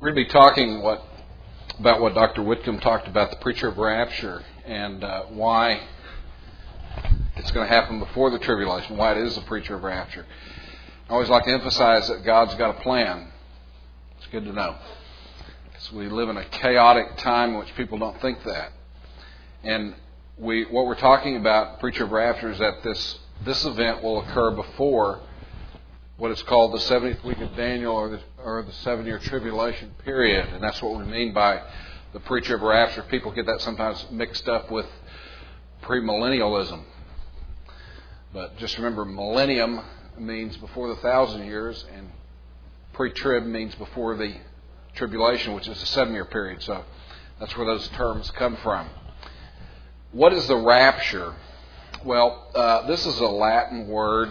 We're going to be talking about what Dr. Whitcomb talked about, the preacher of rapture, and why it's going to happen before the tribulation, why it is a preacher of rapture. I always like to emphasize that God's got a plan. It's good to know. Because we live in a chaotic time in which people don't think that. And what we're talking about, preacher of rapture, is that this event will occur before what is called the 70th week of Daniel, or the 7-year tribulation period. And that's what we mean by the preacher of rapture. People get that sometimes mixed up with premillennialism. But just remember, millennium means before the 1,000 years, and pre-trib means before the tribulation, which is a 7-year period. So that's where those terms come from. What is the rapture? Well, this is a Latin word,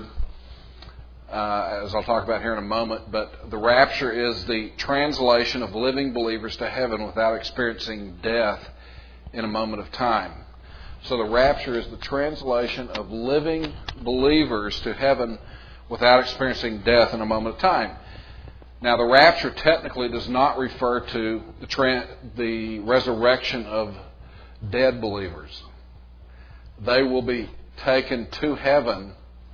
as I'll talk about here in a moment, but the rapture is the translation of living believers to heaven without experiencing death in a moment of time. So the rapture is the translation of living believers to heaven without experiencing death in a moment of time. Now, the rapture technically does not refer to the resurrection of dead believers. They will be taken to heaven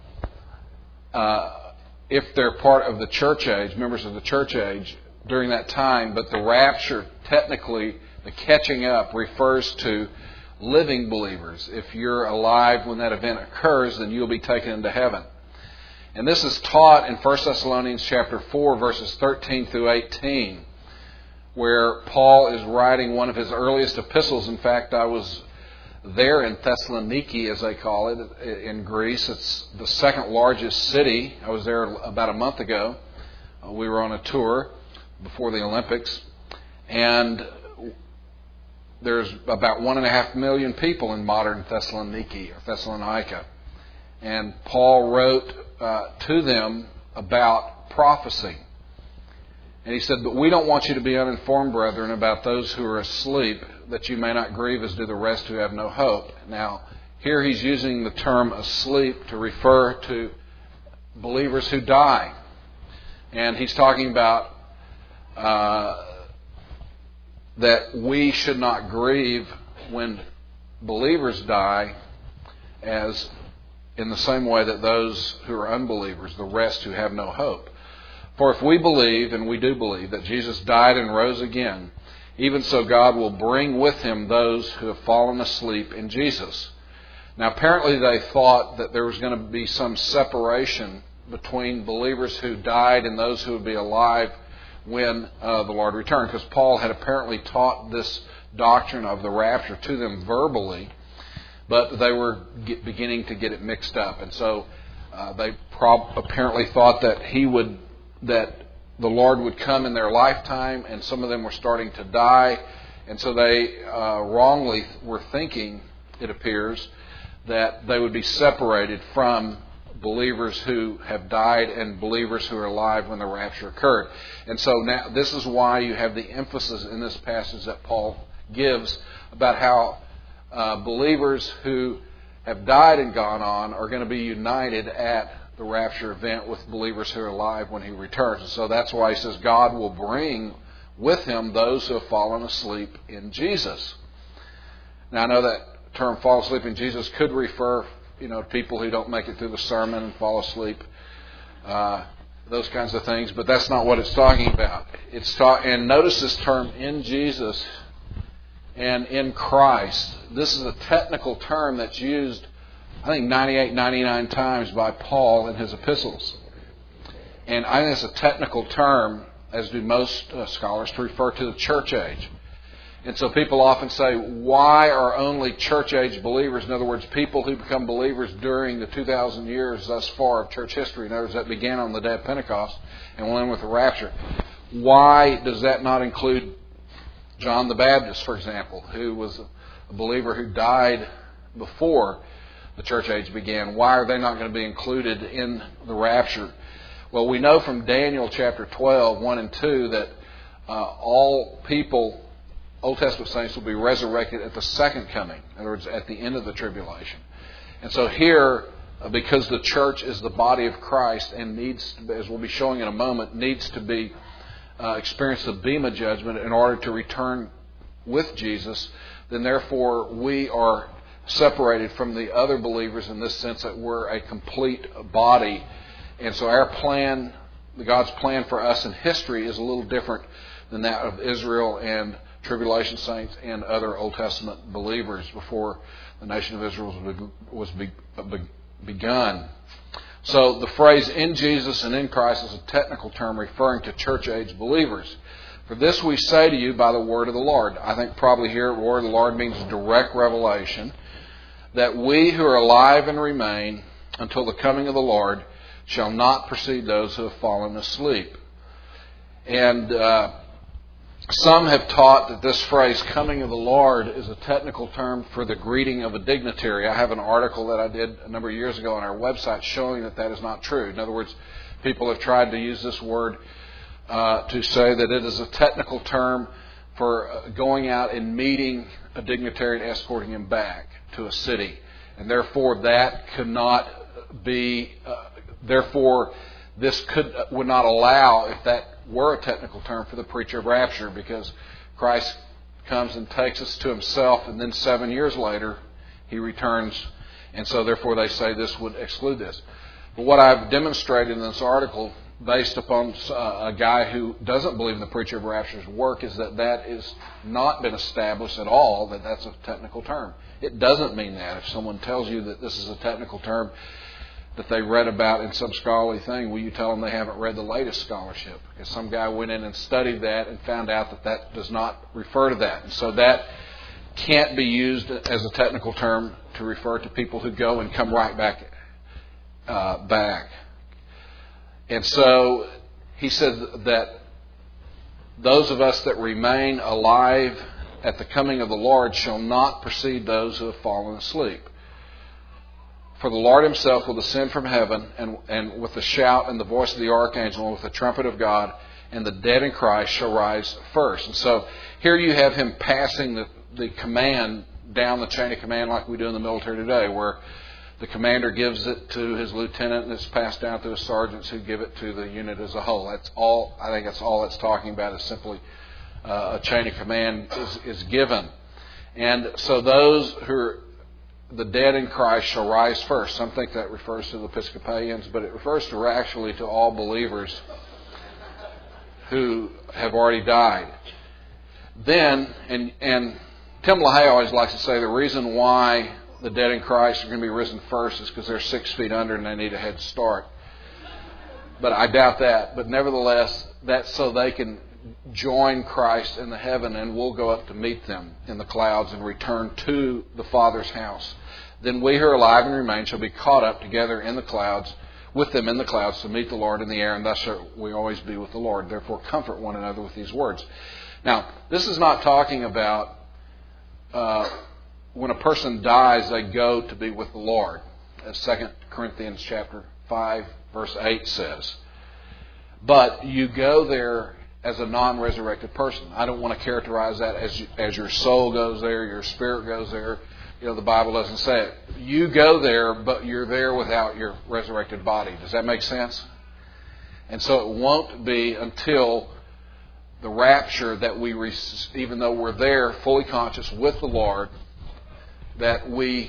if they're part of the church age, members of the church age, during that time. But the rapture, technically, the catching up, refers to living believers. If you're alive when that event occurs, then you'll be taken into heaven. And this is taught in 1 Thessalonians chapter 4, verses 13 through 18, where Paul is writing one of his earliest epistles. In fact, I was there in Thessaloniki, as they call it, in Greece. It's the second largest city. I was there about a month ago. We were on a tour before the Olympics. And there's about 1.5 million people in modern Thessaloniki, or Thessalonica. And Paul wrote to them about prophecy. And he said, "But we don't want you to be uninformed, brethren, about those who are asleep, that you may not grieve as do the rest who have no hope." Now, here he's using the term asleep to refer to believers who die. And he's talking about that we should not grieve when believers die, as in the same way that those who are unbelievers, the rest who have no hope. For if we believe, and we do believe, that Jesus died and rose again, even so God will bring with Him those who have fallen asleep in Jesus. Now, apparently they thought that there was going to be some separation between believers who died and those who would be alive when the Lord returned, because Paul had apparently taught this doctrine of the rapture to them verbally, but they were beginning to get it mixed up. And so they apparently thought that that the Lord would come in their lifetime, and some of them were starting to die. And so they wrongly were thinking, it appears, that they would be separated from believers who have died and believers who are alive when the rapture occurred. And so now this is why you have the emphasis in this passage that Paul gives about how believers who have died and gone on are going to be united at the rapture event with believers who are alive when He returns. And so that's why he says God will bring with Him those who have fallen asleep in Jesus. Now, I know that term "fall asleep in Jesus" could refer, to people who don't make it through the sermon and fall asleep, those kinds of things, but that's not what it's talking about. And notice this term "in Jesus" and "in Christ." This is a technical term that's used, I think, 99 times by Paul in his epistles. And I think it's a technical term, as do most scholars, to refer to the church age. And so people often say, why are only church age believers, in other words, people who become believers during the 2,000 years thus far of church history, in other words, that began on the day of Pentecost and will end with the rapture, why does that not include John the Baptist, for example, who was a believer who died before the church age began? Why are they not going to be included in the rapture? Well, we know from Daniel chapter 12, 1 and 2, that all people, Old Testament saints, will be resurrected at the second coming. In other words, at the end of the tribulation. And so here, because the church is the body of Christ and needs, as we'll be showing in a moment, needs to be experience the Bema judgment in order to return with Jesus, then therefore we are separated from the other believers in this sense that we're a complete body. And so our plan, God's plan for us in history, is a little different than that of Israel and tribulation saints and other Old Testament believers before the nation of Israel was begun. So the phrase "in Jesus and in Christ" is a technical term referring to church-age believers. For this we say to you by the word of the Lord. I think probably here the word of the Lord means direct revelation, that we who are alive and remain until the coming of the Lord shall not precede those who have fallen asleep. And some have taught that this phrase, coming of the Lord, is a technical term for the greeting of a dignitary. I have an article that I did a number of years ago on our website showing that that is not true. In other words, people have tried to use this word to say that it is a technical term for going out and meeting a dignitary and escorting him back to a city. And therefore that could not be, this would not allow, if that were a technical term, for the preacher of rapture, because Christ comes and takes us to himself, and then 7 years later he returns, and so therefore they say this would exclude this. But what I've demonstrated in this article, based upon a guy who doesn't believe in the preacher of rapture's work, is that that has not been established at all, that that's a technical term. It doesn't mean that. If someone tells you that this is a technical term that they read about in some scholarly thing, will you tell them they haven't read the latest scholarship? Because some guy went in and studied that and found out that that does not refer to that. And so that can't be used as a technical term to refer to people who go and come right back. And so he said that those of us that remain alive at the coming of the Lord shall not precede those who have fallen asleep. For the Lord himself will descend from heaven, and with the shout and the voice of the archangel and with the trumpet of God, and the dead in Christ shall rise first. And so here you have him passing the command down the chain of command like we do in the military today, where the commander gives it to his lieutenant and it's passed down to his sergeants who give it to the unit as a whole. That's all. I think that's all it's talking about, is simply a chain of command is given. And so those who are the dead in Christ shall rise first. Some think that refers to the Episcopalians, but it refers actually to all believers who have already died. Then, and Tim LaHaye always likes to say the reason why the dead in Christ are going to be risen first is because they're 6 feet under and they need a head start. But I doubt that. But nevertheless, that's so they can join Christ in the heaven, and we'll go up to meet them in the clouds and return to the Father's house. Then we who are alive and remain shall be caught up together in the clouds, with them in the clouds, to meet the Lord in the air, and thus shall we always be with the Lord. Therefore comfort one another with these words. Now, this is not talking about when a person dies, they go to be with the Lord, as 2 Corinthians chapter 5, verse 8 says. But you go there as a non-resurrected person. I don't want to characterize that as your soul goes there, your spirit goes there. You know, the Bible doesn't say it. You go there, but you're there without your resurrected body. Does that make sense? And so it won't be until the rapture that we, even though we're there fully conscious with the Lord, that we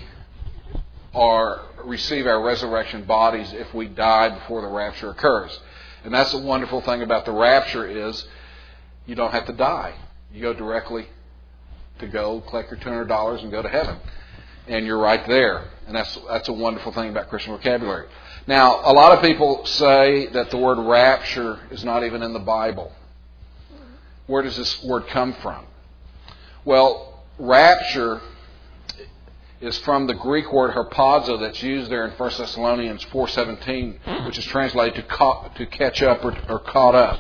receive our resurrection bodies if we die before the rapture occurs. And that's the wonderful thing about the rapture, is you don't have to die. You go directly to go collect your $200 and go to heaven. And you're right there. And that's a wonderful thing about Christian vocabulary. Now, a lot of people say that the word rapture is not even in the Bible. Where does this word come from? Well, rapture is from the Greek word harpazo that's used there in 1 Thessalonians 4:17, which is translated to catch up or caught up.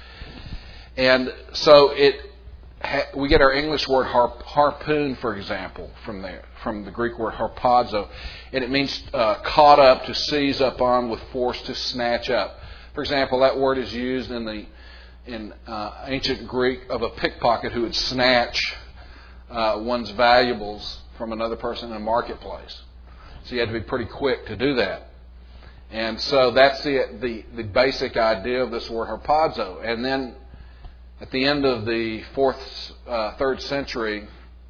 And so we get our English word harpoon, for example, from the Greek word harpazo, and it means caught up, to seize up on with force, to snatch up. For example, that word is used in ancient Greek of a pickpocket who would snatch one's valuables from another person in a marketplace. So you had to be pretty quick to do that. And so that's the basic idea of this word harpazo. And then At the end of the 3rd century,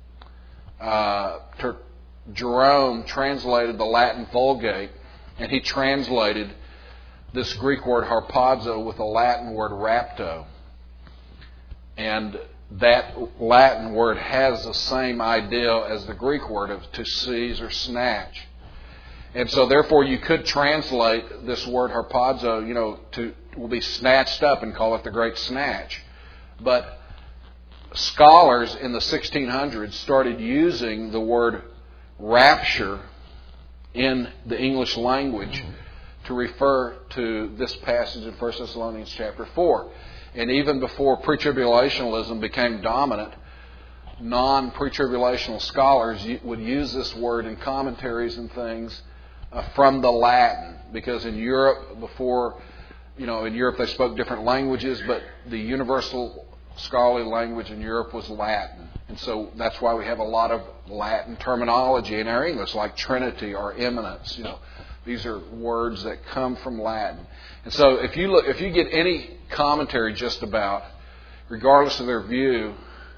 Jerome translated the Latin Vulgate, and he translated this Greek word harpazo with the Latin word rapto. And that Latin word has the same idea as the Greek word of to seize or snatch. And so therefore you could translate this word harpazo, will be snatched up and call it the Great Snatch. But scholars in the 1600s started using the word rapture in the English language to refer to this passage in 1 Thessalonians chapter 4. And even before pre-tribulationalism became dominant, non-pre-tribulational scholars would use this word in commentaries and things from the Latin. Because in Europe, in Europe they spoke different languages, but the universal scholarly language in Europe was Latin. And so that's why we have a lot of Latin terminology in our English, like Trinity or imminence. These are words that come from Latin. And so if you get any commentary just about, regardless of their view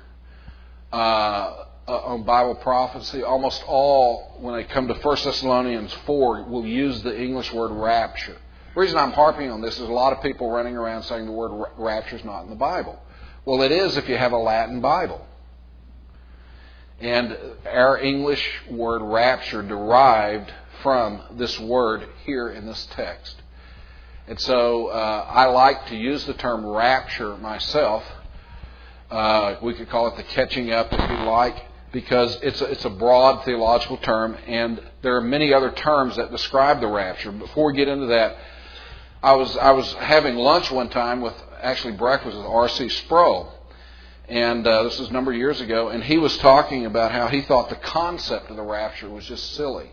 on Bible prophecy, almost all, when they come to 1 Thessalonians 4, will use the English word rapture. The reason I'm harping on this is a lot of people running around saying the word rapture is not in the Bible. Well, it is if you have a Latin Bible. And our English word rapture derived from this word here in this text. And so I like to use the term rapture myself. We could call it the catching up if you like, because it's a broad theological term, and there are many other terms that describe the rapture. Before we get into that, I was having lunch one time breakfast with R.C. Sproul. And this was a number of years ago, and he was talking about how he thought the concept of the rapture was just silly.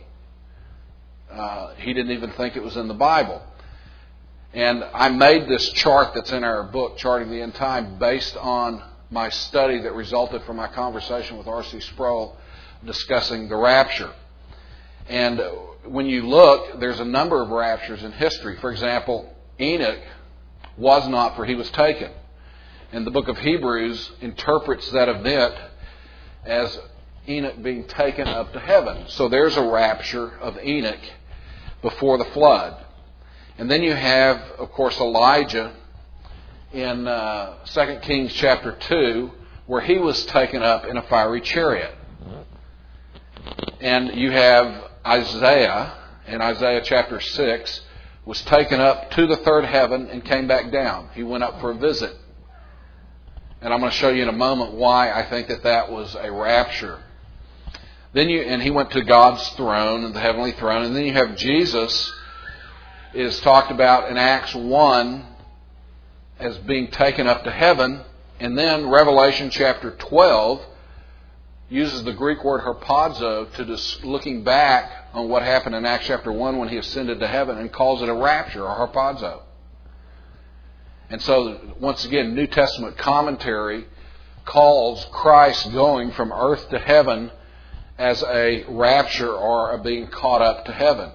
He didn't even think it was in the Bible. And I made this chart that's in our book, Charting the End Time, based on my study that resulted from my conversation with R.C. Sproul discussing the rapture. And when you look, there's a number of raptures in history. For example, Enoch was not, for he was taken. And the book of Hebrews interprets that event as Enoch being taken up to heaven. So there's a rapture of Enoch before the flood. And then you have, of course, Elijah in 2 Kings chapter 2, where he was taken up in a fiery chariot. And you have Isaiah, in Isaiah chapter 6, was taken up to the third heaven and came back down. He went up for a visit. And I'm going to show you in a moment why I think that was a rapture. And he went to God's throne, the heavenly throne. And then you have Jesus is talked about in Acts 1 as being taken up to heaven. And then Revelation chapter 12 uses the Greek word harpazo to just looking back on what happened in Acts chapter 1 when he ascended to heaven, and calls it a rapture or harpazo. And so, once again, New Testament commentary calls Christ going from earth to heaven as a rapture or a being caught up to heaven.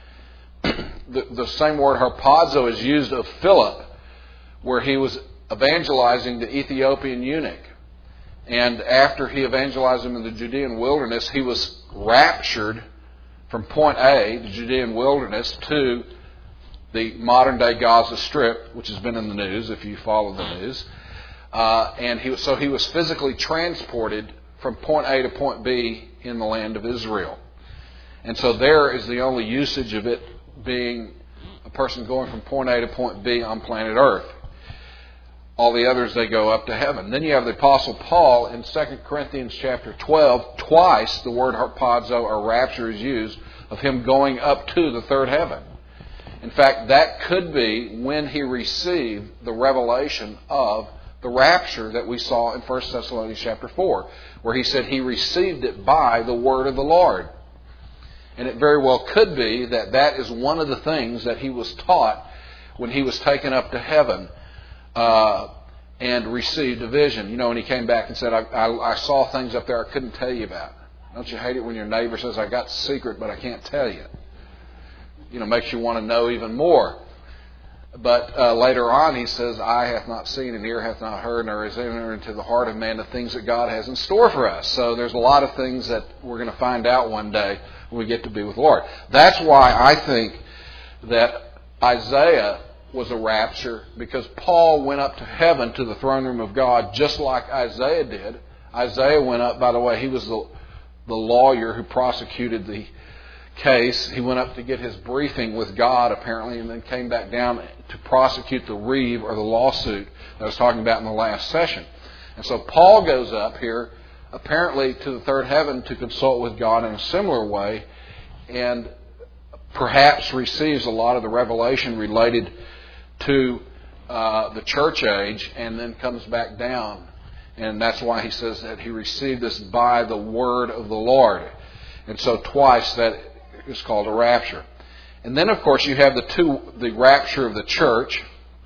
The same word harpazo is used of Philip, where he was evangelizing the Ethiopian eunuch. And after he evangelized him in the Judean wilderness, he was raptured from point A, the Judean wilderness, to the modern-day Gaza Strip, which has been in the news if you follow the news. And he was physically transported from point A to point B in the land of Israel. And so there is the only usage of it being a person going from point A to point B on planet Earth. All the others, they go up to heaven. Then you have the Apostle Paul in 2 Corinthians chapter 12. Twice the word harpazo or rapture is used of him going up to the third heaven. In fact, that could be when he received the revelation of the rapture that we saw in 1 Thessalonians chapter 4, where he said he received it by the word of the Lord. And it very well could be that is one of the things that he was taught when he was taken up to heaven and received a vision. When he came back and said, I saw things up there I couldn't tell you about. Don't you hate it when your neighbor says, I got the secret, but I can't tell you? Makes you want to know even more. But later on he says, eye hath not seen and ear hath not heard, nor is entered into the heart of man the things that God has in store for us. So there's a lot of things that we're going to find out one day when we get to be with the Lord. That's why I think that Isaiah was a rapture, because Paul went up to heaven to the throne room of God just like Isaiah did. Isaiah went up, by the way, he was the lawyer who prosecuted the case. He went up to get his briefing with God, apparently, and then came back down to prosecute the reeve or the lawsuit that I was talking about in the last session. And so Paul goes up here, apparently to the third heaven, to consult with God in a similar way, and perhaps receives a lot of the revelation related to the church age, and then comes back down. And that's why he says that he received this by the word of the Lord. And so twice that is called a rapture. And then, of course, you have the rapture of the church.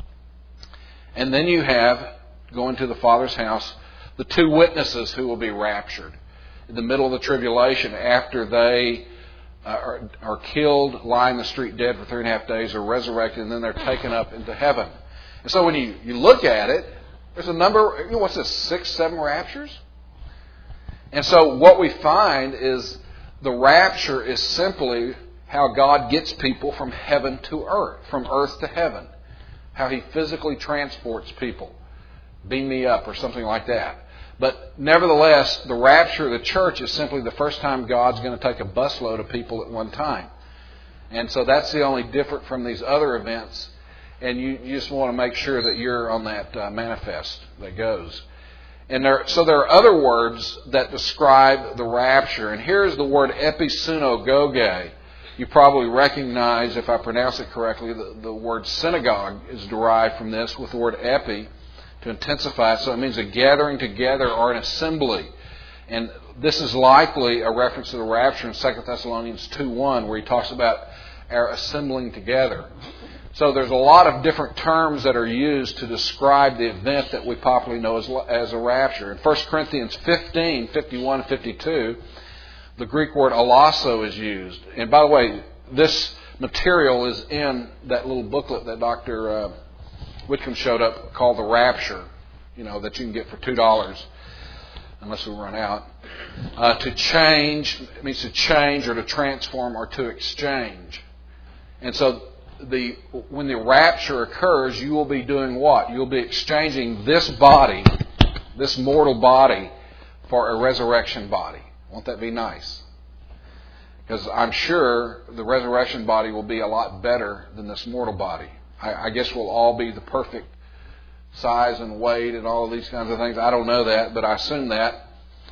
And then you have, going to the Father's house, the two witnesses who will be raptured. In the middle of the tribulation, after they are killed, lie in the street dead for 3.5 days, are resurrected, and then they're taken up into heaven. And so when you look at it, there's a number, what's this, 6, 7 raptures? And so what we find is the rapture is simply how God gets people from heaven to earth, from earth to heaven. How He physically transports people. Beam me up or something like that. But nevertheless, the rapture of the church is simply the first time God's going to take a busload of people at one time. And so that's the only different from these other events. And you just want to make sure that you're on that manifest that goes. And so there are other words that describe the rapture. And here's the word episynagoge. You probably recognize, if I pronounce it correctly, the word synagogue is derived from this with the word epi to intensify. So it means a gathering together or an assembly. And this is likely a reference to the rapture in 2 Thessalonians 2:1, where he talks about our assembling together. So there's a lot of different terms that are used to describe the event that we popularly know as a rapture. In 1 Corinthians 15, 51 and 52, the Greek word alasso is used. And by the way, this material is in that little booklet that Dr. Whitcomb showed up called The Rapture, that you can get for $2, unless we run out. To change, it means to change or to transform or to exchange. And so when the rapture occurs, you will be doing what? You'll be exchanging this body, this mortal body, for a resurrection body. Won't that be nice? Because I'm sure the resurrection body will be a lot better than this mortal body. I guess we'll all be the perfect size and weight and all of these kinds of things. I don't know that, but I assume that.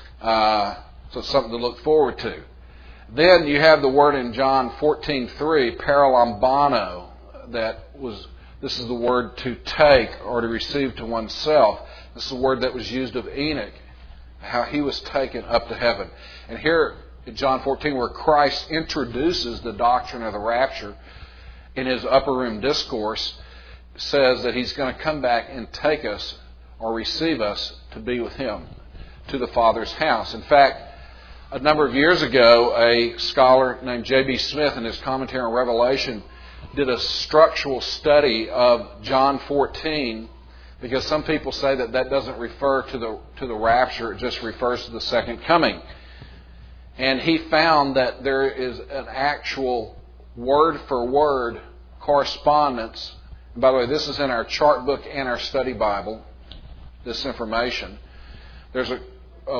So it's something to look forward to. Then you have the word in John 14:3, paralambano, this is the word to take or to receive to oneself. This is the word that was used of Enoch, how he was taken up to heaven. And here in John 14, where Christ introduces the doctrine of the rapture in His upper room discourse, says that He's going to come back and take us or receive us to be with Him, to the Father's house. In fact, a number of years ago, a scholar named J.B. Smith, in his commentary on Revelation, did a structural study of John 14, because some people say that doesn't refer to the rapture, it just refers to the second coming. And he found that there is an actual word-for-word correspondence. And by the way, this is in our chart book and our study Bible, this information. There's a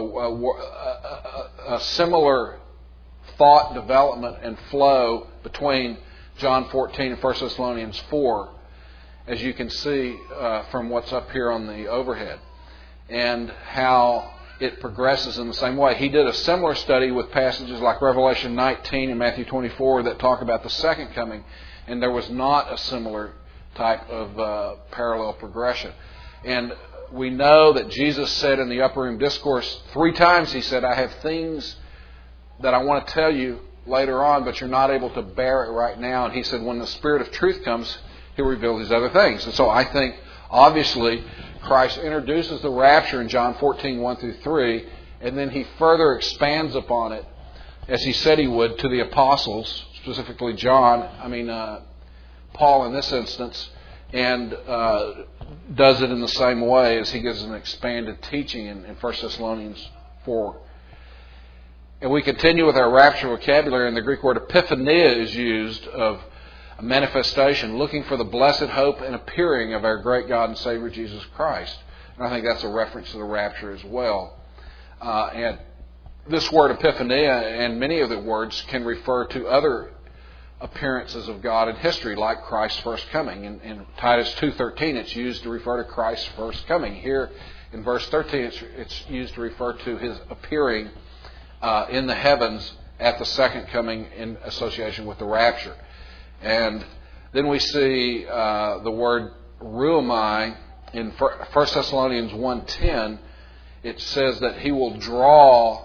similar thought development and flow between John 14 and 1 Thessalonians 4, as you can see from what's up here on the overhead, and how it progresses in the same way. He did a similar study with passages like Revelation 19 and Matthew 24 that talk about the second coming, and there was not a similar type of parallel progression. And we know that Jesus said in the upper room discourse 3 times, He said, I have things that I want to tell you later on, but you're not able to bear it right now. And He said, when the Spirit of truth comes, He'll reveal these other things. And so I think, obviously, Christ introduces the rapture in John 14, 1 through 3, and then He further expands upon it, as He said He would, to the apostles, specifically Paul in this instance, and does it in the same way as he gives an expanded teaching in 1 Thessalonians 4. And we continue with our rapture vocabulary, and the Greek word epiphania is used of a manifestation, looking for the blessed hope and appearing of our great God and Savior Jesus Christ. And I think that's a reference to the rapture as well. And this word epiphania and many of the words can refer to other appearances of God in history, like Christ's first coming. In Titus 2:13, it's used to refer to Christ's first coming. Here in verse 13, it's used to refer to His appearing in the heavens at the second coming in association with the rapture. And then we see the word ruomai in 1 Thessalonians 1:10. It says that He will draw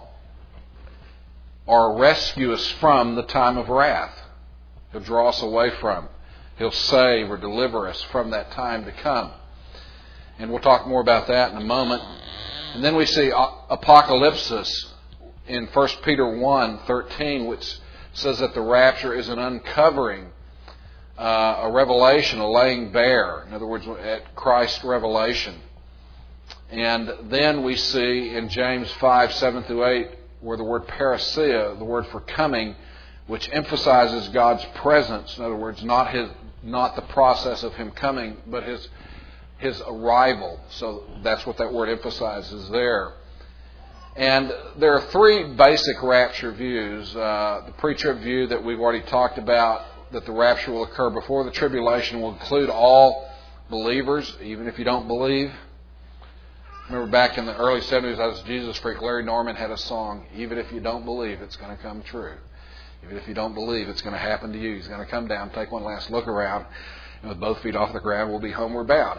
or rescue us from the time of wrath. He'll draw us away from. He'll save or deliver us from that time to come. And we'll talk more about that in a moment. And then we see apocalypsis in 1 Peter 1:13, which says that the rapture is an uncovering, a revelation, a laying bare. In other words, at Christ's revelation. And then we see in James 5:7-8, where the word parousia, the word for coming, which emphasizes God's presence. In other words, not the process of Him coming, but His arrival. So that's what that word emphasizes there. And there are three basic rapture views. The pre-trib view that we've already talked about, that the rapture will occur before the tribulation, will include all believers, even if you don't believe. Remember back in the early 70s, I was a Jesus freak. Larry Norman had a song, "Even if you don't believe, it's going to come true. Even if you don't believe, it's going to happen to you. He's going to come down, take one last look around, and with both feet off the ground, we'll be homeward bound."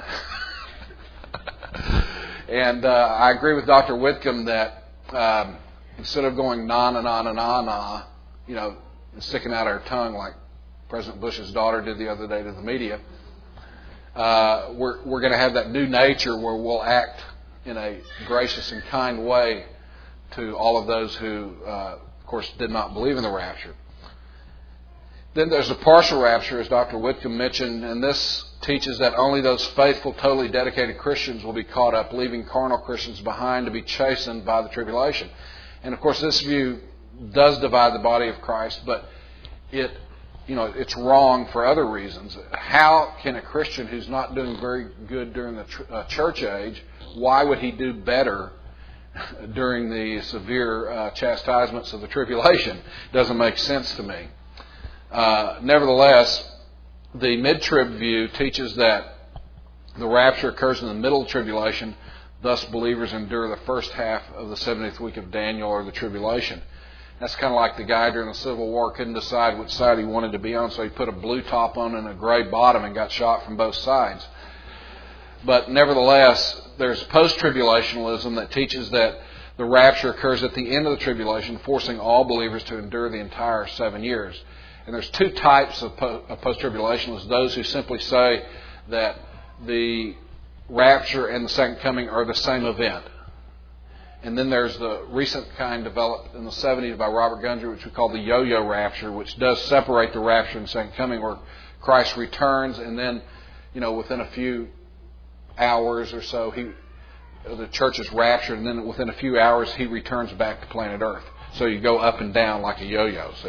And I agree with Dr. Whitcomb that instead of going na na na na na na, and sticking out our tongue like President Bush's daughter did the other day to the media, we're going to have that new nature where we'll act in a gracious and kind way to all of those who, of course, did not believe in the rapture. Then there's a partial rapture, as Dr. Whitcomb mentioned, and this teaches that only those faithful, totally dedicated Christians will be caught up, leaving carnal Christians behind to be chastened by the tribulation. And of course, this view does divide the body of Christ, but it's wrong for other reasons. How can a Christian who's not doing very good during the church age, why would he do better during the severe chastisements of the tribulation? Doesn't make sense to me. Nevertheless, the mid-trib view teaches that the rapture occurs in the middle of tribulation, thus believers endure the first half of the 70th week of Daniel or the tribulation. That's kind of like the guy during the Civil War couldn't decide which side he wanted to be on, so he put a blue top on and a gray bottom and got shot from both sides. But nevertheless, there's post-tribulationalism that teaches that the rapture occurs at the end of the tribulation, forcing all believers to endure the entire 7 years. And there's two types of post-tribulationists. Those who simply say that the rapture and the second coming are the same event. And then there's the recent kind developed in the 70s by Robert Gundry, which we call the yo-yo rapture, which does separate the rapture and second coming, where Christ returns and then, within a few hours or so, the church is raptured, and then within a few hours he returns back to planet Earth. So you go up and down like a yo-yo. See,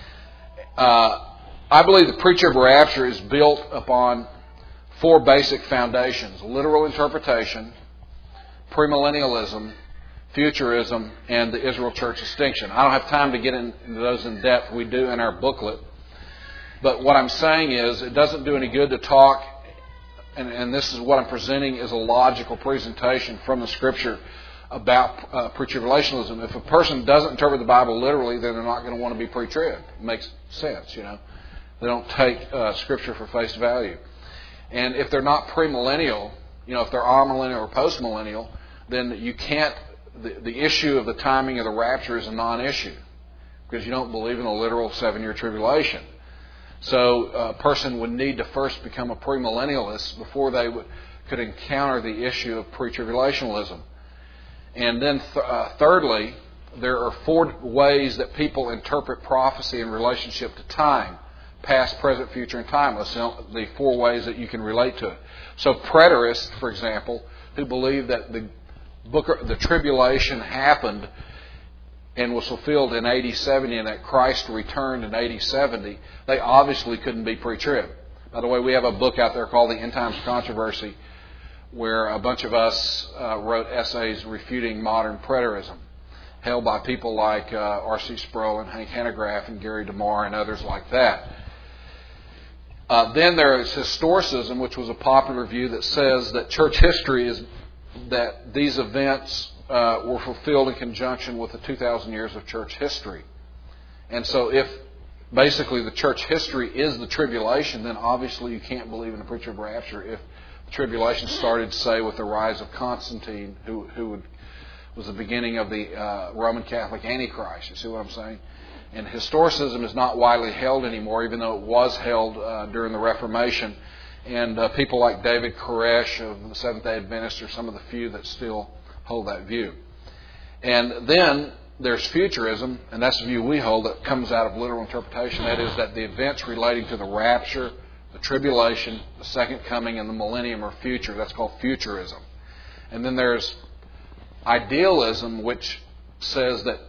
I believe the pre-trib rapture is built upon four basic foundations: literal interpretation, premillennialism, futurism, and the Israel church distinction. I don't have time to get into those in depth. We do in our booklet. But what I'm saying is, it doesn't do any good to talk, and this is what I'm presenting is a logical presentation from the Scripture about pre-tribulationism. If a person doesn't interpret the Bible literally, then they're not going to want to be pre-trib. It makes sense, They don't take Scripture for face value. And if they're not premillennial, if they're amillennial or postmillennial, then you can't. The issue of the timing of the rapture is a non-issue because you don't believe in a literal 7-year tribulation. So a person would need to first become a premillennialist before they could encounter the issue of pre-tribulationalism. And then thirdly, there are four ways that people interpret prophecy in relationship to time. past, present, future, and timeless. The four ways that you can relate to it. So preterists, for example, who believe that the tribulation happened and was fulfilled in AD 70 and that Christ returned in AD 70, they obviously couldn't be pre-trib. By the way, we have a book out there called The End Times Controversy, where a bunch of us wrote essays refuting modern preterism, held by people like R.C. Sproul and Hank Hanegraaff and Gary DeMar and others like that. Then there is historicism, which was a popular view that says that church history is that these events were fulfilled in conjunction with the 2,000 years of church history. And so if basically the church history is the tribulation, then obviously you can't believe in a pre-trib rapture if the tribulation started, say, with the rise of Constantine, who was the beginning of the Roman Catholic Antichrist. You see what I'm saying? And historicism is not widely held anymore, even though it was held during the Reformation. And people like David Koresh of the Seventh-day Adventists are some of the few that still hold that view. And then there's futurism, and that's the view we hold that comes out of literal interpretation. That is that the events relating to the rapture, the tribulation, the second coming, and the millennium are future. That's called futurism. And then there's idealism, which says that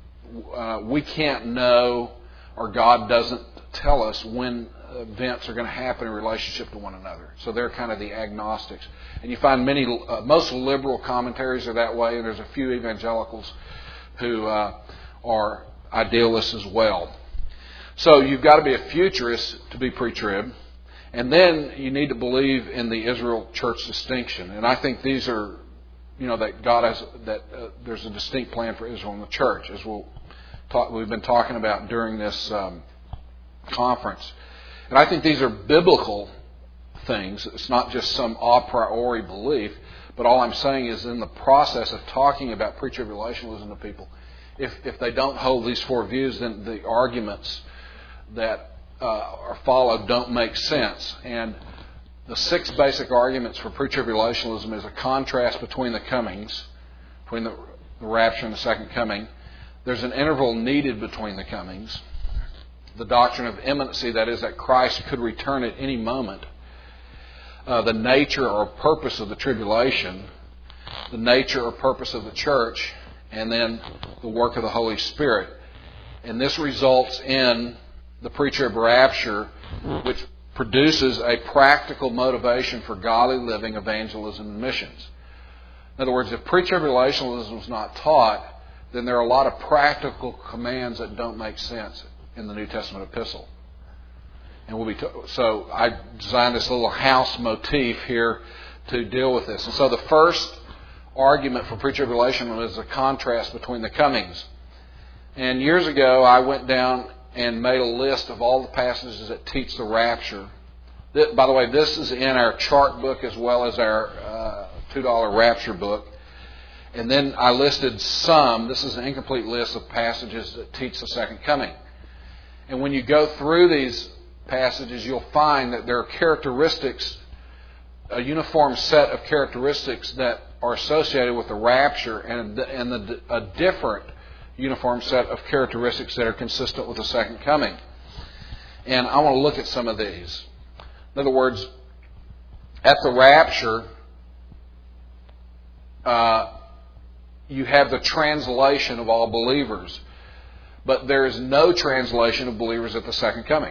we can't know, or God doesn't tell us when events are going to happen in relationship to one another. So they're kind of the agnostics. And you find most liberal commentaries are that way, and there's a few evangelicals who are idealists as well. So you've got to be a futurist to be pre-trib. And then you need to believe in the Israel church distinction. And I think these are, that God has, there's a distinct plan for Israel and the church, as we've been talking about during this conference. And I think these are biblical things. It's not just some a priori belief, but all I'm saying is in the process of talking about pre-tribulationism to people, if they don't hold these four views, then the arguments that are followed don't make sense. And the six basic arguments for pre-tribulationism is a contrast between the comings, between the rapture and the second coming. There's an interval needed between the comings. The doctrine of imminency, that is, that Christ could return at any moment. The nature or purpose of the tribulation. The nature or purpose of the church. And then the work of the Holy Spirit. And this results in the pre-trib rapture, which produces a practical motivation for godly living, evangelism, and missions. In other words, if pre-tribulationism is not taught, then there are a lot of practical commands that don't make sense in the New Testament epistle. And so I designed this little house motif here to deal with this. And so the first argument for pre-tribulationism is a contrast between the comings. And years ago, I went down and made a list of all the passages that teach the rapture. By the way, this is in our chart book as well as our $2 rapture book. And then I listed some. This is an incomplete list of passages that teach the second coming. And when you go through these passages, you'll find that there are characteristics, a uniform set of characteristics that are associated with the rapture, and a different uniform set of characteristics that are consistent with the second coming. And I want to look at some of these. In other words, at the rapture, you have the translation of all believers. But there is no translation of believers at the second coming.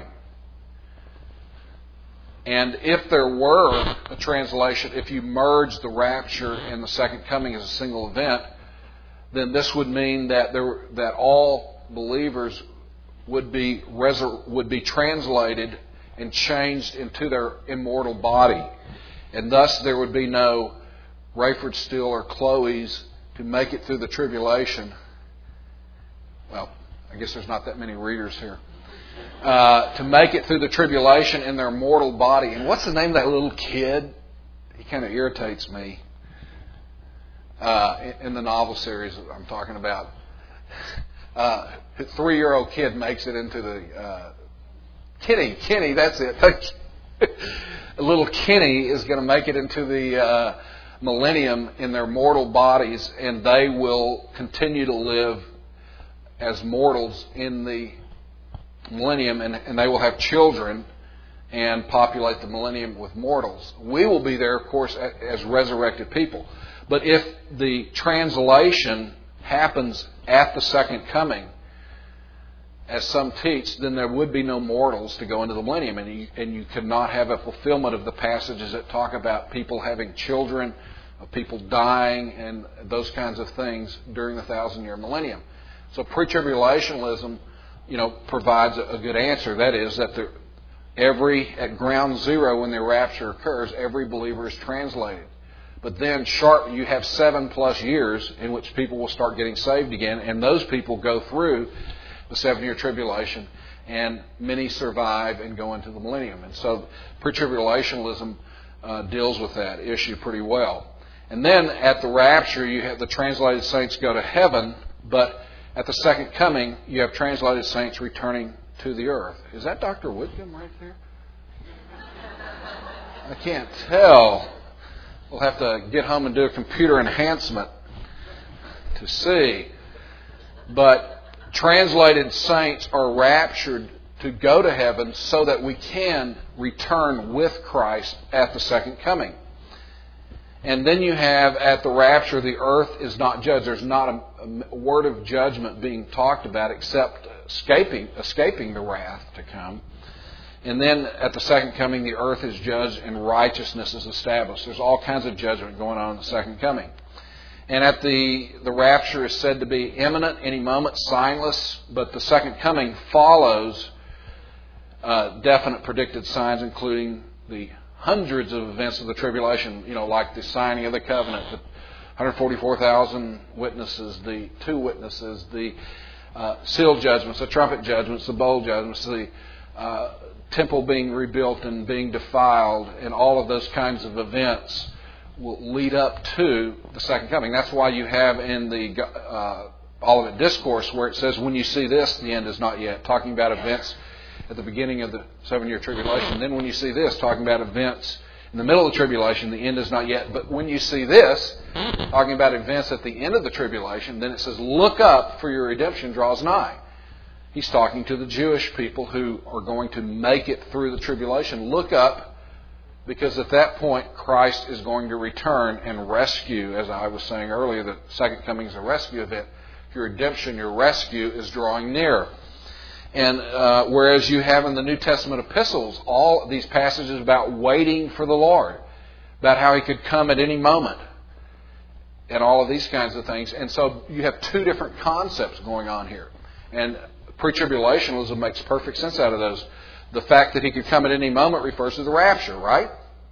And if there were a translation, if you merge the rapture and the second coming as a single event, then this would mean that all believers would be translated and changed into their immortal body. And thus there would be no Rayford Steele or Chloe's to make it through the tribulation. Well, I guess there's not that many readers here. To make it through the tribulation in their mortal body. And what's the name of that little kid? He kind of irritates me. In the novel series that I'm talking about. A 3-year-old kid makes it into the... Kenny, that's it. Little Kenny is going to make it into the millennium in their mortal bodies, and they will continue to live as mortals in the millennium, and they will have children and populate the millennium with mortals. We will be there, of course, as resurrected people. But if the translation happens at the second coming, as some teach, then there would be no mortals to go into the millennium, and you could not have a fulfillment of the passages that talk about people having children, of people dying, and those kinds of things during the 1,000-year millennium. So pre-tribulationism, provides a good answer. That is that at ground zero when the rapture occurs, every believer is translated. But then you have 7+ years in which people will start getting saved again, and those people go through the 7-year tribulation, and many survive and go into the millennium. And so pre-tribulationism deals with that issue pretty well. And then at the rapture, you have the translated saints go to heaven, but at the second coming, you have translated saints returning to the earth. Is that Dr. Whitcomb right there? I can't tell. We'll have to get home and do a computer enhancement to see. But translated saints are raptured to go to heaven so that we can return with Christ at the second coming. And then you have, at the rapture, the earth is not judged. There's not a word of judgment being talked about except escaping the wrath to come. And then at the second coming, the earth is judged and righteousness is established. There's all kinds of judgment going on in the second coming. And at the rapture is said to be imminent, any moment, signless, but the second coming follows definite predicted signs, including the hundreds of events of the tribulation, like the signing of the covenant, the 144,000 witnesses, the 2 witnesses, the seal judgments, the trumpet judgments, the bowl judgments, the temple being rebuilt and being defiled, and all of those kinds of events will lead up to the second coming. That's why you have in the Olivet Discourse where it says, when you see this, the end is not yet, talking about events at the beginning of the 7-year tribulation. Then when you see this, talking about events in the middle of the tribulation, the end is not yet. But when you see this, talking about events at the end of the tribulation, then it says, look up, for your redemption draws nigh. He's talking to the Jewish people who are going to make it through the tribulation. Look up, because at that point, Christ is going to return and rescue. As I was saying earlier, the second coming is a rescue event. Your redemption, your rescue is drawing near. And whereas you have in the New Testament epistles all these passages about waiting for the Lord, about how He could come at any moment, and all of these kinds of things. And so you have 2 different concepts going on here. And pre-tribulationism makes perfect sense out of those. The fact that He could come at any moment refers to the rapture, right?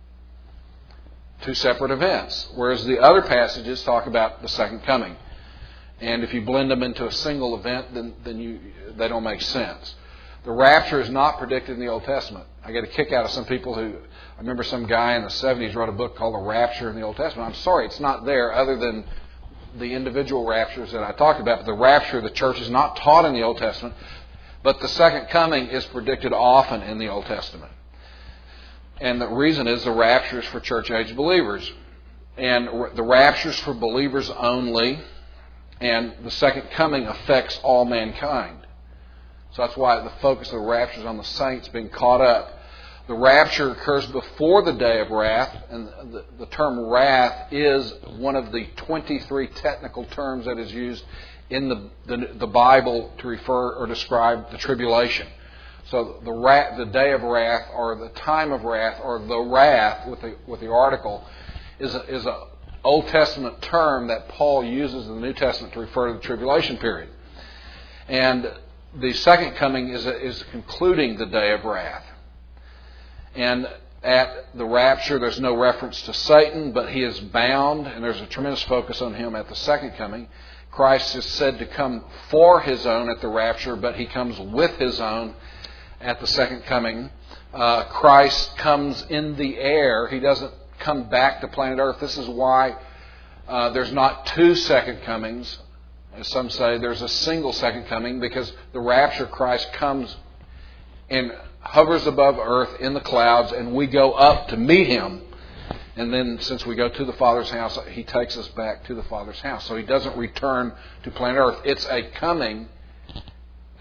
2 separate events. Whereas the other passages talk about the second coming. And if you blend them into a single event, then they don't make sense. The rapture is not predicted in the Old Testament. I get a kick out of some people I remember some guy in the 70s wrote a book called The Rapture in the Old Testament. I'm sorry, it's not there other than the individual raptures that I talked about. But the rapture of the church is not taught in the Old Testament. But the second coming is predicted often in the Old Testament. And the reason is the rapture is for church-age believers. And the rapture is for believers only. And the second coming affects all mankind. So that's why the focus of the rapture is on the saints being caught up. The rapture occurs before the day of wrath. And the term wrath is one of the 23 technical terms that is used in the Bible to refer or describe the tribulation. So the day of wrath, or the time of wrath, or the wrath with the article is a Old Testament term that Paul uses in the New Testament to refer to the tribulation period. And the second coming is concluding the day of wrath. And at the rapture, there's no reference to Satan, but he is bound, and there's a tremendous focus on him at the second coming. Christ is said to come for His own at the rapture, but He comes with His own at the second coming. Christ comes in the air. He doesn't come back to planet Earth. This is why there's not 2 second comings. As some say, there's a single second coming, because the rapture, Christ comes and hovers above earth in the clouds, and we go up to meet Him. And then since we go to the Father's house, He takes us back to the Father's house. So He doesn't return to planet Earth. It's a coming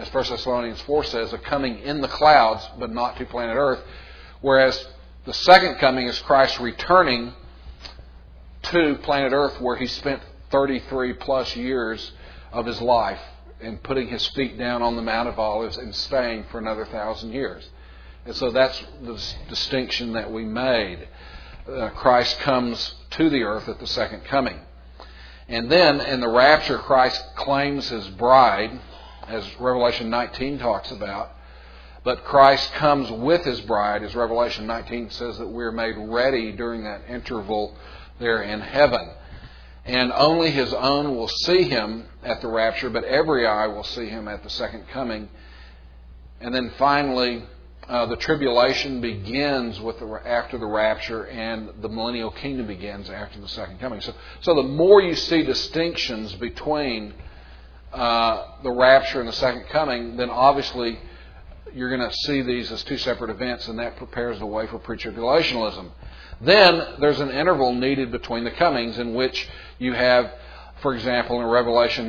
as 1 Thessalonians 4 says, a coming in the clouds, but not to planet Earth. Whereas the second coming is Christ returning to planet Earth, where He spent 33 plus years of His life and putting His feet down on the Mount of Olives and staying for another 1,000 years. And so that's the distinction that we made. Christ comes to the earth at the second coming. And then in the rapture, Christ claims His bride, as Revelation 19 talks about. But Christ comes with His bride, as Revelation 19 says that we're made ready during that interval there in heaven. And only His own will see Him at the rapture, but every eye will see Him at the second coming. And then finally, the tribulation begins after the rapture, and the millennial kingdom begins after the second coming. So the more you see distinctions between the rapture and the second coming, then obviously you're going to see these as two separate events, and that prepares the way for pre-tribulationism. Then there's an interval needed between the comings, in which you have, for example, in Revelation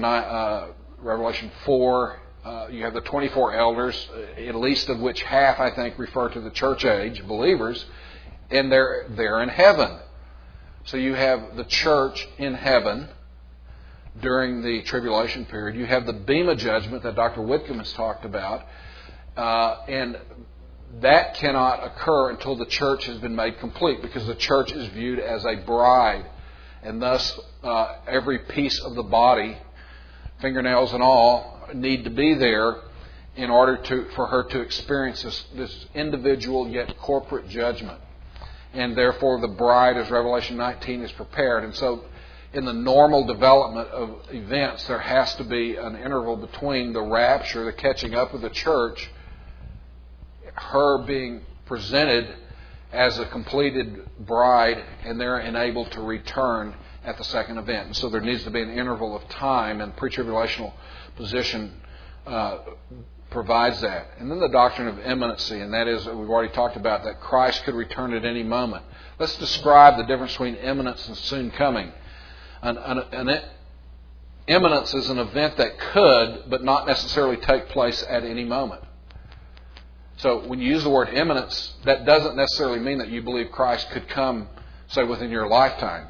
4, you have the 24 elders, at least of which half, I think, refer to the church age believers, and they're in heaven. So you have the church in heaven during the tribulation period. You have the Bema judgment that Dr. Whitcomb has talked about, and that cannot occur until the church has been made complete, because the church is viewed as a bride, and thus every piece of the body, fingernails and all, need to be there in order for her to experience this individual yet corporate judgment. And therefore the bride, as Revelation 19, is prepared. And so in the normal development of events, there has to be an interval between the rapture, the catching up of the church, her being presented as a completed bride, and they're enabled to return at the second event. And so there needs to be an interval of time, and pre-tribulational position provides that. And then the doctrine of imminency, and that is, we've already talked about, that Christ could return at any moment. Let's describe the difference between imminence and soon coming. An imminence is an event that could, but not necessarily take place at any moment. So when you use the word imminence, that doesn't necessarily mean that you believe Christ could come, say, within your lifetime.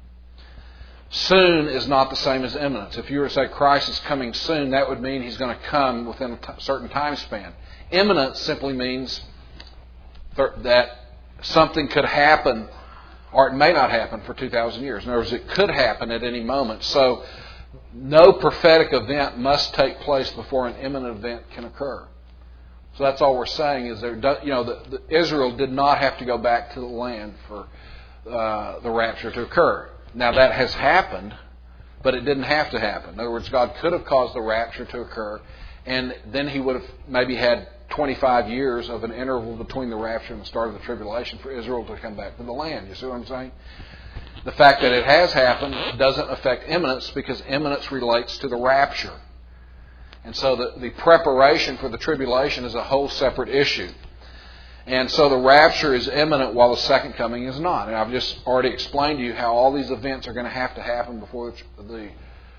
Soon is not the same as imminence. If you were to say Christ is coming soon, that would mean He's going to come within a certain time span. Imminence simply means that something could happen, or it may not happen for 2,000 years. In other words, it could happen at any moment. So no prophetic event must take place before an imminent event can occur. So that's all we're saying is Israel did not have to go back to the land for the rapture to occur. Now that has happened, but it didn't have to happen. In other words, God could have caused the rapture to occur, and then He would have maybe had 25 years of an interval between the rapture and the start of the tribulation for Israel to come back to the land. You see what I'm saying? The fact that it has happened doesn't affect imminence, because imminence relates to the rapture. And so the preparation for the tribulation is a whole separate issue. And so the rapture is imminent while the second coming is not. And I've just already explained to you how all these events are going to have to happen before the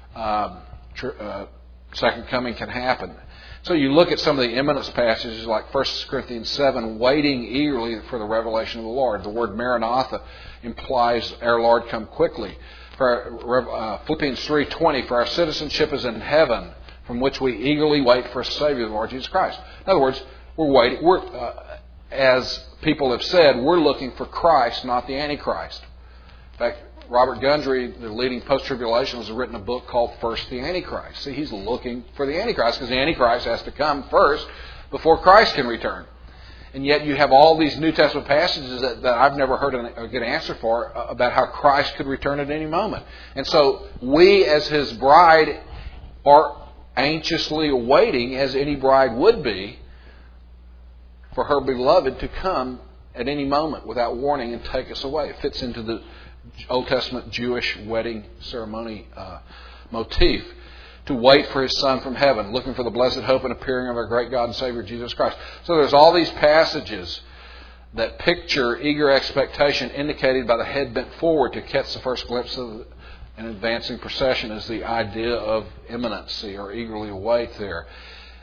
second coming can happen. So you look at some of the imminence passages like 1 Corinthians 7, waiting eagerly for the revelation of the Lord. The word Maranatha implies our Lord come quickly. Philippians 3:20, for our citizenship is in heaven, from which we eagerly wait for a Savior, the Lord Jesus Christ. In other words, we're waiting. As people have said, we're looking for Christ, not the Antichrist. In fact, Robert Gundry, the leading post-tribulationist, has written a book called First the Antichrist. See, he's looking for the Antichrist, because the Antichrist has to come first before Christ can return. And yet you have all these New Testament passages that I've never heard a good answer for about how Christ could return at any moment. And so we, as His bride, are anxiously awaiting, as any bride would be, for her beloved to come at any moment without warning and take us away. It fits into the Old Testament Jewish wedding ceremony motif. To wait for His Son from heaven, looking for the blessed hope and appearing of our great God and Savior Jesus Christ. So there's all these passages that picture eager expectation indicated by the head bent forward to catch the first glimpse of an advancing procession, is the idea of imminency, or eagerly await there.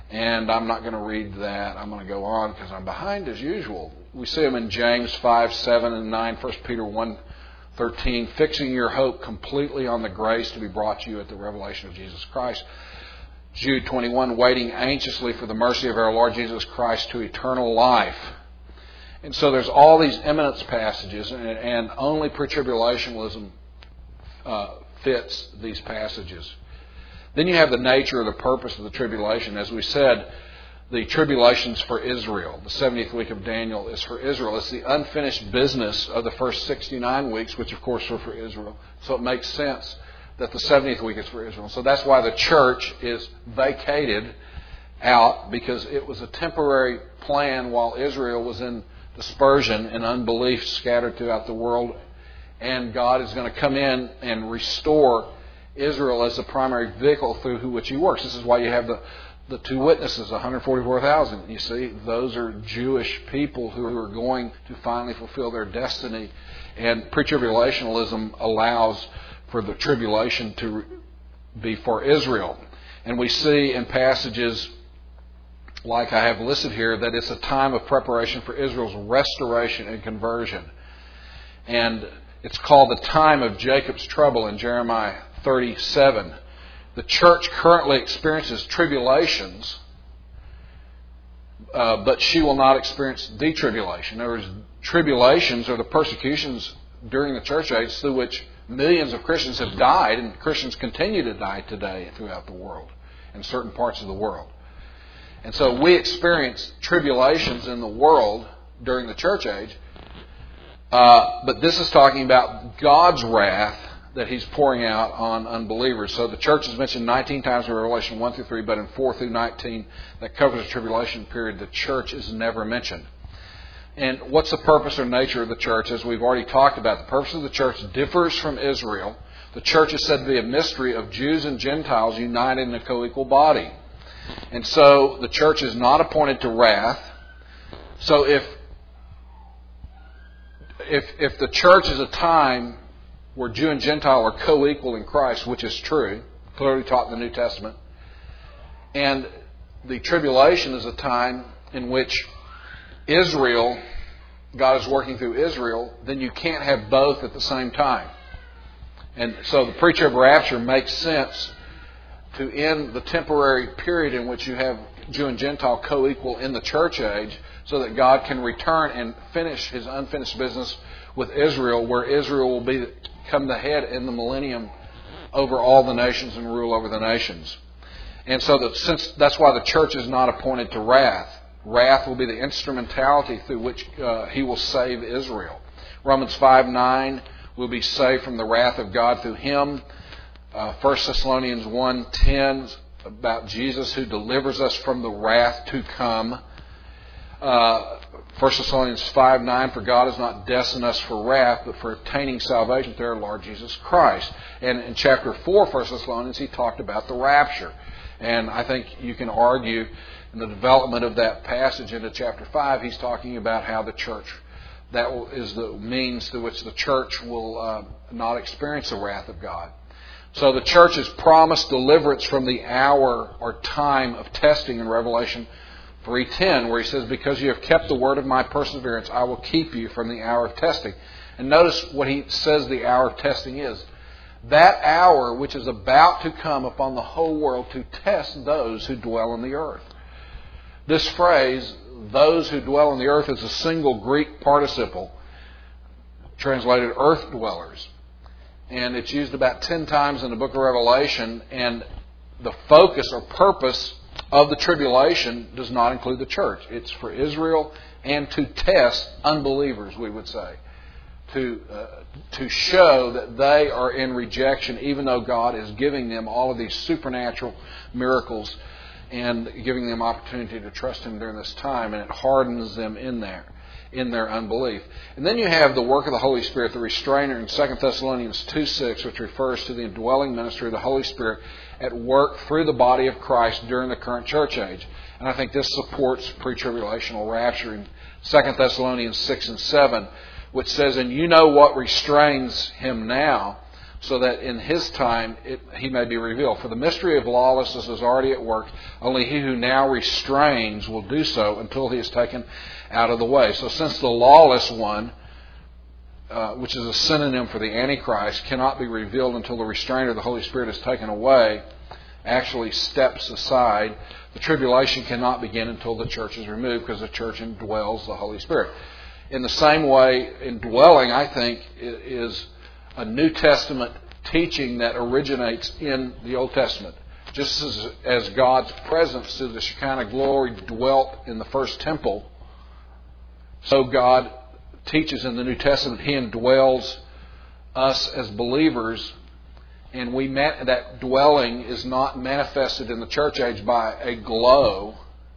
And I'm not going to read that. I'm going to go on because I'm behind as usual. We see them in James 5, 7, and 9, 1 Peter 1, 13, fixing your hope completely on the grace to be brought to you at the revelation of Jesus Christ. Jude 21, waiting anxiously for the mercy of our Lord Jesus Christ to eternal life. And so there's all these eminence passages, and only pre-tribulationism fits these passages. Then you have the nature or the purpose of the tribulation. As we said, the tribulation's for Israel. The 70th week of Daniel is for Israel. It's the unfinished business of the first 69 weeks, which of course are for Israel. So it makes sense that the 70th week is for Israel. So that's why the church is vacated out, because it was a temporary plan while Israel was in dispersion and unbelief scattered throughout the world. And God is going to come in and restore Israel as the primary vehicle through which He works. This is why you have the two witnesses, 144,000. You see, those are Jewish people who are going to finally fulfill their destiny. And pre-tribulationism allows for the tribulation to be for Israel. And we see in passages like I have listed here that it's a time of preparation for Israel's restoration and conversion. And it's called the time of Jacob's trouble in Jeremiah 37. The church currently experiences tribulations, but she will not experience detribulation. In other words, tribulations are the persecutions during the church age through which millions of Christians have died, and Christians continue to die today throughout the world, in certain parts of the world. And so we experience tribulations in the world during the church age, but this is talking about God's wrath that He's pouring out on unbelievers. So the church is mentioned 19 times in Revelation 1 through 3, but in 4 through 19 that covers the tribulation period, the church is never mentioned. And what's the purpose or nature of the church? As we've already talked about, the purpose of the church differs from Israel. The church is said to be a mystery of Jews and Gentiles united in a co-equal body. And so the church is not appointed to wrath. So if the church is a time where Jew and Gentile are co-equal in Christ, which is true, clearly taught in the New Testament, and the tribulation is a time in which Israel, God is working through Israel, then you can't have both at the same time. And so the pre-trib rapture makes sense to end the temporary period in which you have Jew and Gentile co-equal in the church age, so that God can return and finish His unfinished business with Israel, where Israel will become the head in the millennium over all the nations and rule over the nations. And so that's why the church is not appointed to wrath. Wrath will be the instrumentality through which He will save Israel. Romans 5:9 will be saved from the wrath of God through Him. 1 Thessalonians 1:10 about Jesus who delivers us from the wrath to come. 1 Thessalonians 5:9, for God has not destined us for wrath, but for obtaining salvation through our Lord Jesus Christ. And in chapter 4 of 1 Thessalonians, he talked about the rapture. And I think you can argue in the development of that passage into chapter 5, he's talking about how the church, that is the means through which the church will not experience the wrath of God. So the church is promised deliverance from the hour or time of testing in Revelation 3:10, where he says, because you have kept the word of my perseverance, I will keep you from the hour of testing. And notice what he says the hour of testing is. That hour which is about to come upon the whole world to test those who dwell on the earth. This phrase, those who dwell on the earth, is a single Greek participle, translated earth dwellers. And it's used about 10 times in the book of Revelation, and the focus or purpose of the tribulation does not include the church. It's for Israel and to test unbelievers, we would say. To show that they are in rejection, even though God is giving them all of these supernatural miracles and giving them opportunity to trust Him during this time, and it hardens them in their unbelief. And then you have the work of the Holy Spirit, the restrainer in 2 Thessalonians 2:6, which refers to the indwelling ministry of the Holy Spirit at work through the body of Christ during the current church age. And I think this supports pre-tribulational rapture in 2 Thessalonians 6 and 7, which says, and you know what restrains him now, so that in His time He may be revealed. For the mystery of lawlessness is already at work. Only he who now restrains will do so until he is taken out of the way. So since the lawless one, which is a synonym for the Antichrist, cannot be revealed until the restrainer of the Holy Spirit is taken away, actually steps aside, the tribulation cannot begin until the church is removed, because the church indwells the Holy Spirit. In the same way, indwelling, I think, is a New Testament teaching that originates in the Old Testament. Just as God's presence through the Shekinah glory dwelt in the first temple, so God teaches in the New Testament He indwells us as believers, and that dwelling is not manifested in the church age by a glow,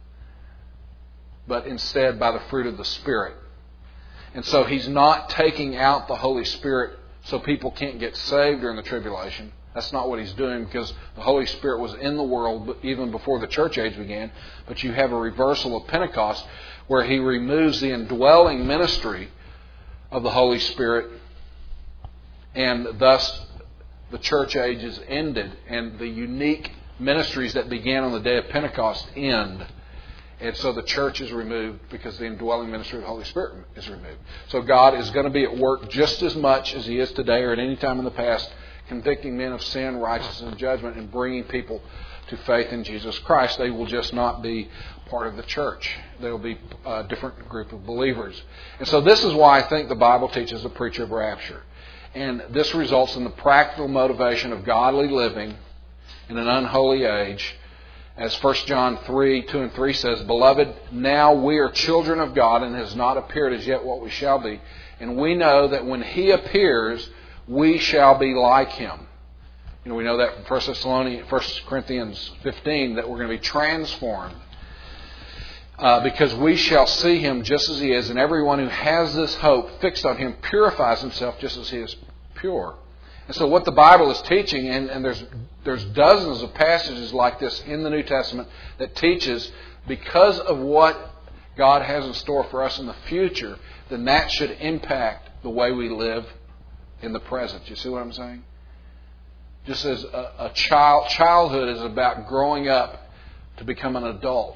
but instead by the fruit of the Spirit. And so He's not taking out the Holy Spirit so people can't get saved during the tribulation. That's not what He's doing, because the Holy Spirit was in the world even before the church age began. But you have a reversal of Pentecost where He removes the indwelling ministry of the Holy Spirit, and thus the church age is ended, and the unique ministries that began on the day of Pentecost end. And so the church is removed because the indwelling ministry of the Holy Spirit is removed. So God is going to be at work just as much as He is today or at any time in the past, convicting men of sin, righteousness, and judgment, and bringing people to faith in Jesus Christ. They will just not be part of the church. They will be a different group of believers. And so this is why I think the Bible teaches the preacher of rapture. And this results in the practical motivation of godly living in an unholy age. As 1 John 3, 2 and 3 says, "Beloved, now we are children of God, and it has not appeared as yet what we shall be. And we know that when He appears, we shall be like Him." You know, we know that from 1 Corinthians 15, that we're going to be transformed. Because we shall see Him just as He is, and everyone who has this hope fixed on Him purifies himself just as He is pure. And so what the Bible is teaching, and there's dozens of passages like this in the New Testament that teaches, because of what God has in store for us in the future, then that should impact the way we live in the present. You see what I'm saying? Just as childhood is about growing up to become an adult.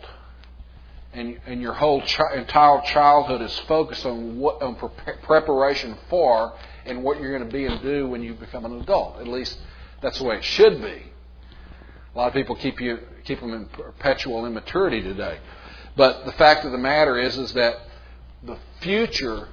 And your whole entire childhood is focused on preparation for and what you're going to be and do when you become an adult. At least that's the way it should be. A lot of people keep them in perpetual immaturity today. But the fact of the matter is that the future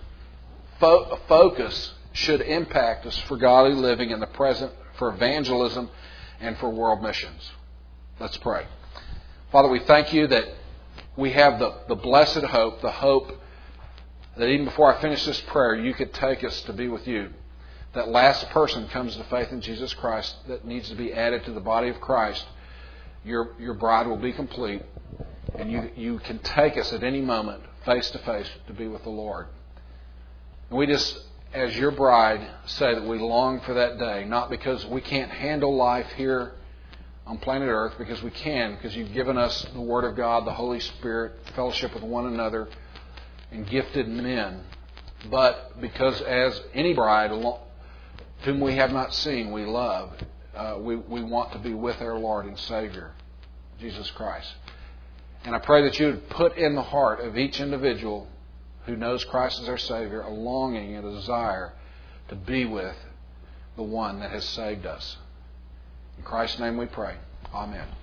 focus should impact us for godly living in the present, for evangelism, and for world missions. Let's pray. Father, we thank You that we have the blessed hope, the hope that even before I finish this prayer, You could take us to be with You. That last person comes to faith in Jesus Christ that needs to be added to the body of Christ. Your bride will be complete, and you can take us at any moment face to face to be with the Lord. And we just, as Your bride, say that we long for that day, not because we can't handle life here on planet Earth, because we can, because You've given us the Word of God, the Holy Spirit, fellowship with one another, and gifted men. But because as any bride whom we have not seen, we love, we want to be with our Lord and Savior, Jesus Christ. And I pray that You would put in the heart of each individual who knows Christ as our Savior a longing and a desire to be with the one that has saved us. In Christ's name we pray. Amen.